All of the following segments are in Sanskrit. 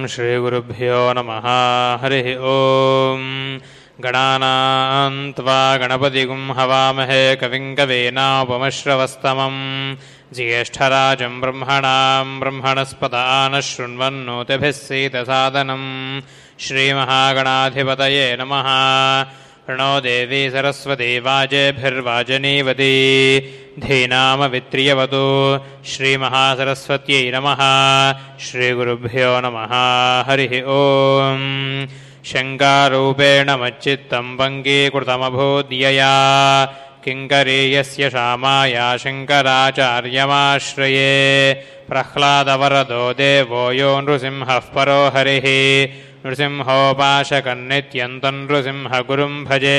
श्रीगुरुभ्यो नमः। हरिः ओम्। गणानां त्वा गणपतिगुं हवामहे कविं कवीनामुपमश्रवस्तमं ज्येष्ठराजं ब्रह्मणां ब्रह्मणस्पत नः शृण्वन्नोतिभिः सीदसादनं। श्रीमहागणाधिपतये नमः। प्रणो देवी सरस्वती वाजेभिर्वाजनीवती धीनामवित्रियवतु। श्रीमहासरस्वत्यै नमः। श्रीगुरुभ्यो नमः। हरिः ओम्। शङ्कारूपेण मच्चित्तं पङ्गीकृतमभूद्यया किङ्करीयस्य शामाया शङ्कराचार्यमाश्रये। प्रह्लादवरदो देवो यो नृसिंहः परो हरिः नृसिंहोपाशकन्नित्यन्तं नृसिंहगुरुं भजे।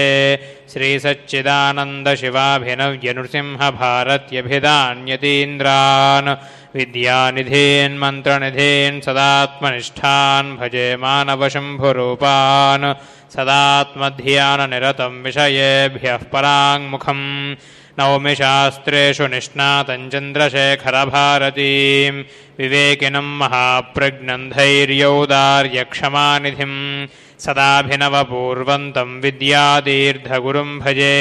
श्रीसच्चिदानन्दशिवाभिनव्यनृसिंहभारत्यभिधान्यतीन्द्रान् विद्यानिधीन् मन्त्रनिधीन् सदात्मनिष्ठान् भजे मानवशम्भुरूपान् सदात्मध्याननिरतं विषयेभ्यः पराङ्मुखम्। नौमि शास्त्रेषु निष्णातं चन्द्रशेखरभारतीं विवेकिनं महाप्रज्ञं धैर्यौदार्यक्षमानिधिं सदाभिनवपूर्वन्तं विद्यातीर्थगुरुं भजे।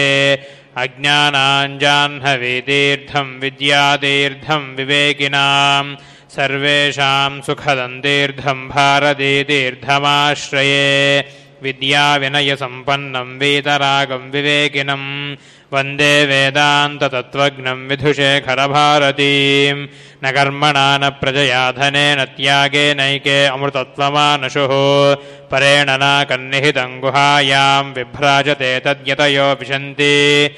अज्ञानाञ्जाह्नवीतीर्थं विद्यातीर्थं विवेकिनां सर्वेषां सुखदं तीर्थं भारतीतीर्थमाश्रये। विद्याविनयसम्पन्नं वीतरागं विवेकिनं वन्दे वेदान्ततत्त्वज्ञं विधुशेखरभारतीं। न कर्मणा न प्रजया धनेन त्यागेनैके अमृतत्वमानशुः परेण नाकन्निहितं गुहायां विभ्राजते तद्यतयो विशन्ति।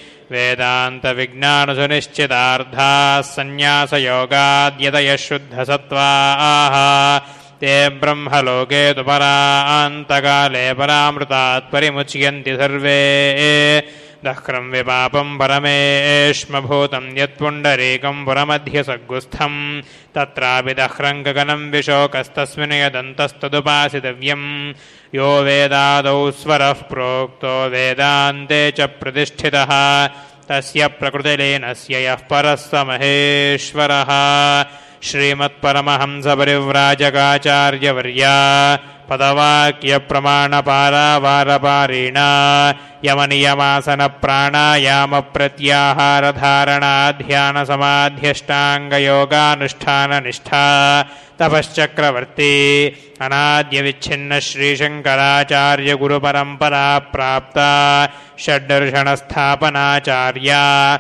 वेदान्तविज्ञानसुनिश्चितार्थाः सन्न्यासयोगाद्यतयः शुद्धसत्त्वाः ते ब्रह्मलोके तु परान्तकाले परामृतात् परिमुच्यन्ति सर्वे। दह्रं विपापं परमेष्मभूतं यत्पुण्डरीकं पुरमध्यसग्गुस्थं तत्रापि दह्रं गगनं विशोकस्तस्मिन् यदन्तस्तदुपासितव्यं। यो वेदादौ स्वरः प्रोक्तो वेदान्ते च प्रतिष्ठितः तस्य प्रकृतिलीनस्य यः परः स महेश्वरः। श्रीमत्परमहंसपरिव्राजकाचार्यवर्या पदवाक्यप्रमाणपारावारपारिणा यमनियमासनप्राणायामप्रत्याहारधारणाध्यानसमाध्यष्टाङ्गयोगानुष्ठाननिष्ठा तपश्चक्रवर्ती अनाद्यविच्छिन्न श्रीशङ्कराचार्यगुरुपरम्परा प्राप्ता षड्दर्शनस्थापनाचार्या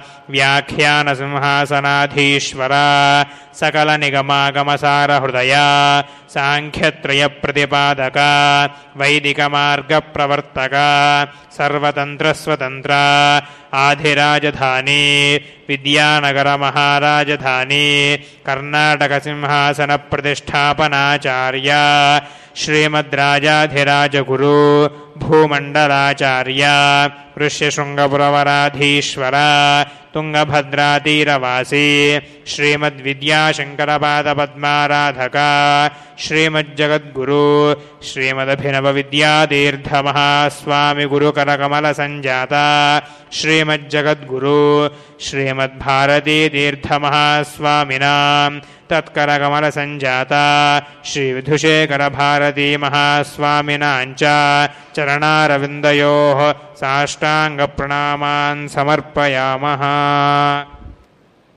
व्याख्यानसिंहासनाधीश्वरा सकलनिगमागमसारहृदया साङ्ख्यत्रयप्रतिपादका वैदिकमार्गप्रवर्तका सर्वतन्त्रस्वतन्त्रा आधिराजधानी विद्यानगरमहाराजधानी कर्नाटकसिंहासनप्रतिष्ठापनाचार्या श्रीमद्राजाधिराजगुरु भूमण्डलाचार्या ऋष्यशृङ्गपुरवराधीश्वरा तुङ्गभद्रातीरवासी श्रीमद्विद्याशङ्करपादपद्माराधका श्रीमज्जगद्गुरु श्रीमदभिनवविद्यातीर्थमहास्वामि गुरुकरकमलसञ्जाता श्रीमज्जगद्गुरु श्रीमद्भारतीतीर्थमहास्वामिनां तत्करकमलसञ्जाता श्रीविधुशेखरभारती महास्वामिनां च चरणारविन्दयोः साष्टाङ्गप्रणामान् समर्पयामः।